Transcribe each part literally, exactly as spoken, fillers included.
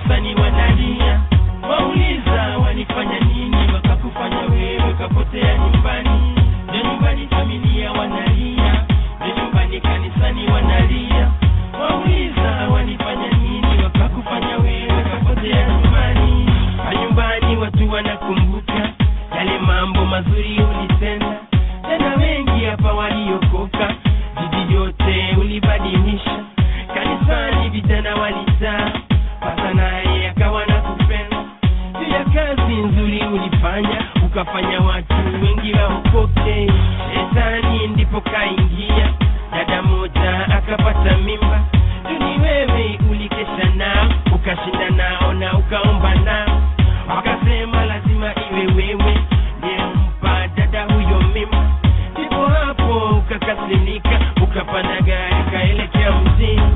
kanisani wanalia. Wauliza walifanya nini wakakufanya wewe kapotea nyumbani. Ndio nyumbani familia wanalia, ndio nyumbani kanisani wanalia. Wauliza walifanya nini wakakufanya wewe kapotea nyumbani. Nyumbani watu wanakumbuka yale mambo mazuri ulitenda. Tena wengi hapa waliokoka, jiji yote ulibadilisha. Kanisani vijana walizaa, pasa naye akawa nakupenda. Pia kazi nzuri ulifanya, ukafanya watu wengi waokoke. Shetani ndipo kaingia, dada moja akapata mimba. Ni wewe ulikesha nao, ukashinda nao na ukaomba nao. Wakasema lazima iwe wewe ndiye mpa dada huyo mimba. Ndipo hapo ukakasirika, ukapanda gari kaelekea mjini.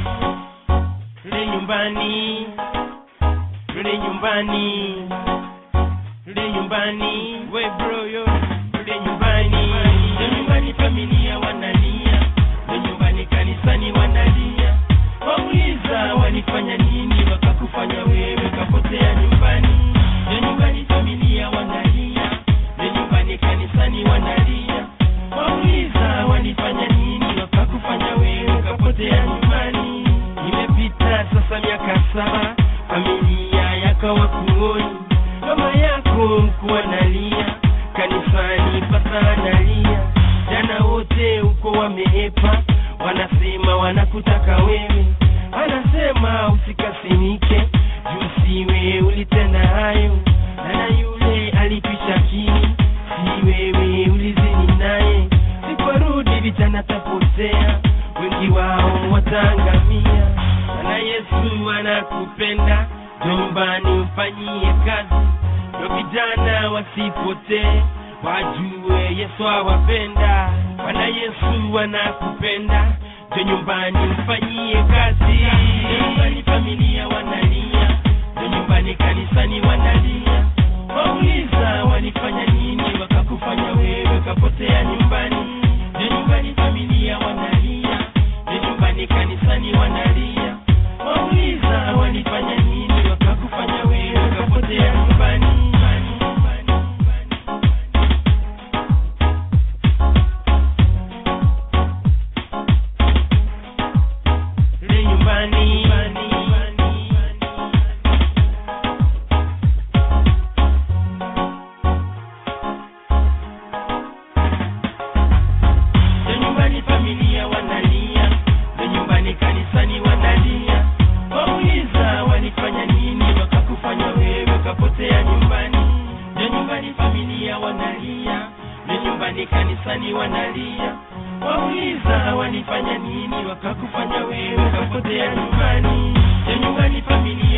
Rudi nyumbani, rudi nyumbani, rudi nyumbani, we bro yo, rudi nyumbani. Rudi nyumbani familia wanalia, rudi nyumbani kanisani wanalia. Wauliza walifanya nini wakakufanya wewe kapotea nyumbani. Rudi nyumbani familia wanalia, rudi nyumbani kanisani wanalia. Wauliza walifanya nini wakakufanya wewe kapotea nyumbani. Imepita sasa miaka saba, familia yako wakuoni. Mama yako mkuu analia, kanisani pasa analia. Jana wote uko wamehepa, wanasema wanakutaka wewe. Anasema usikasirike, jusiwe ulitenda hayo. Dada yule alipisha kini, si wewe ulizini naye. Siporudi vijana tapotea, wengi wao watangamia. Na Yesu anakupenda, nyumbani mfanyie kazi. Ndio vijana wasipotee, wajue Yesu awapenda. Bwana Yesu anakupenda, ndio nyumbani mfanyie kazi. Ndio nyumbani familia wanalia, ndio nyumbani kanisani wanalia. Wauliza walifanya nini wakakufanya wewe kapotea nyumbani. Ndio nyumbani familia wanalia, ndio nyumbani kanisani wanalia. Wauliza walifanya nini wakakufanya wewe kapotea nyumbani. Rudi nyumbani, ndio nyumbani familia wanalia, ndio nyumbani kanisani wanalia. Wauliza walifanya nini wakakufanya wewe kapotea nyumbani. Ndio nyumbani familia wanalia, ndio nyumbani kanisani wanalia. Wauliza walifanya nini wakakufanya wewe kapotea nyumbani. Ndio nyumbani familia